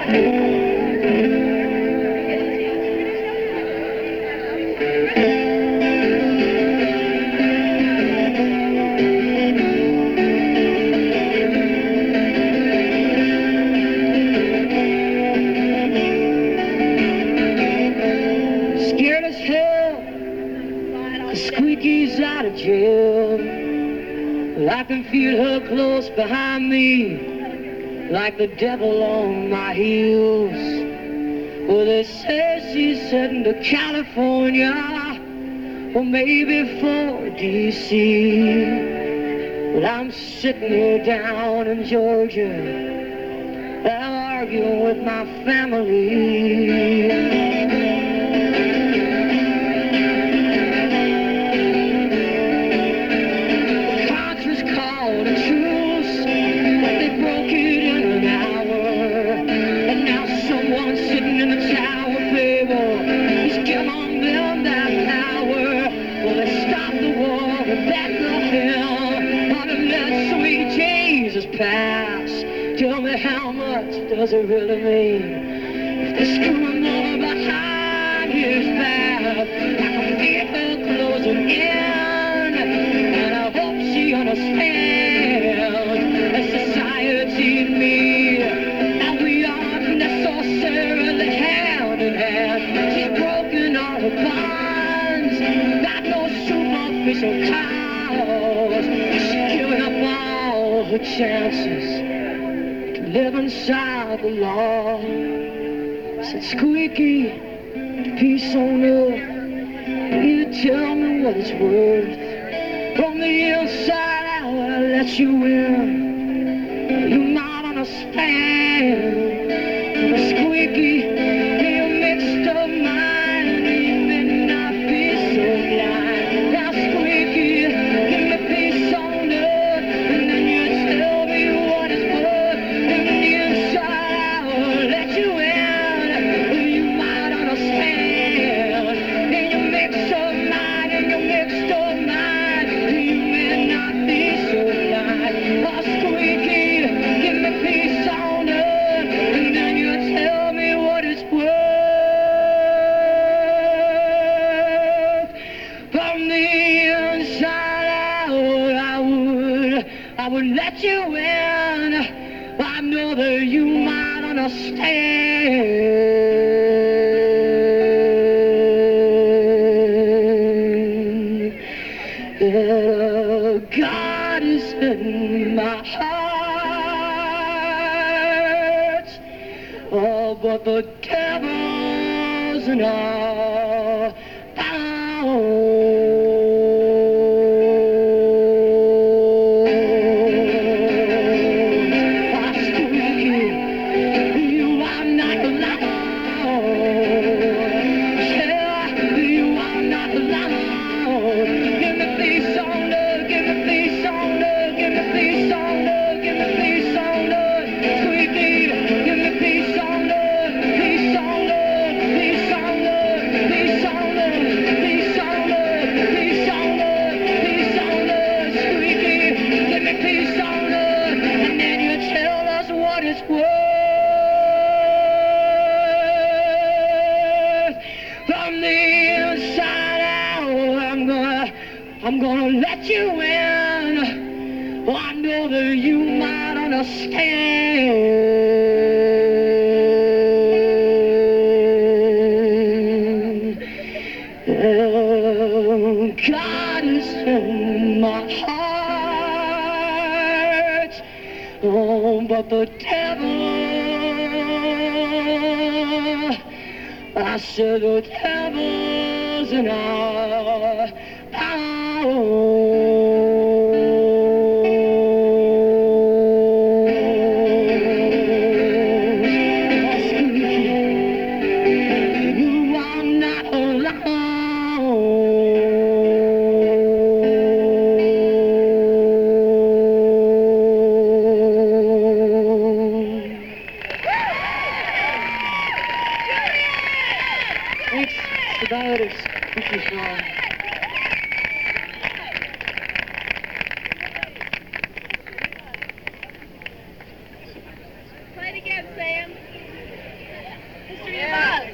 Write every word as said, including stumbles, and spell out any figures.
Scared as hell, Squeaky's out of jail. Well, I can feel her close behind me, like the devil on my heels. Well, they say she's heading to California, or maybe for D C. Well, I'm sitting here down in Georgia, I'm arguing with my family. Pass. Tell me, how much does it really mean if they're screwing more behind his back? I can feel her closing in, and I hope she understands that society and me, and we aren't necessarily hand in hand. She's broken all her bonds, got no superficial cause. She's giving up all her chances to live inside the law. Said, Squeaky, peace on earth, you tell me what it's worth. From the inside out, I'll let you in. You might understand. Squeaky, you mixed up mind, you may not be so blind. Now, Squeaky, give me peace on earth, and then you tell me what it's worth. From the inside out, I'll let you in. You might understand. And you mix up mind, and you mixed up mind, you may not be so blind. Oh, Squeaky, give me peace on earth, and then you tell me what it's worth. From the inside out, I would, I would let you in. I know that you might understand that God is in my heart. Oh, but the devil's in our it's worth. From the inside out, I'm gonna, I'm gonna let you in. Oh, I know that you might understand. Oh, God is in my heart. Oh, but the devil, I said the devil's in our power. Thanks, the Dietics. Thank you, Sean.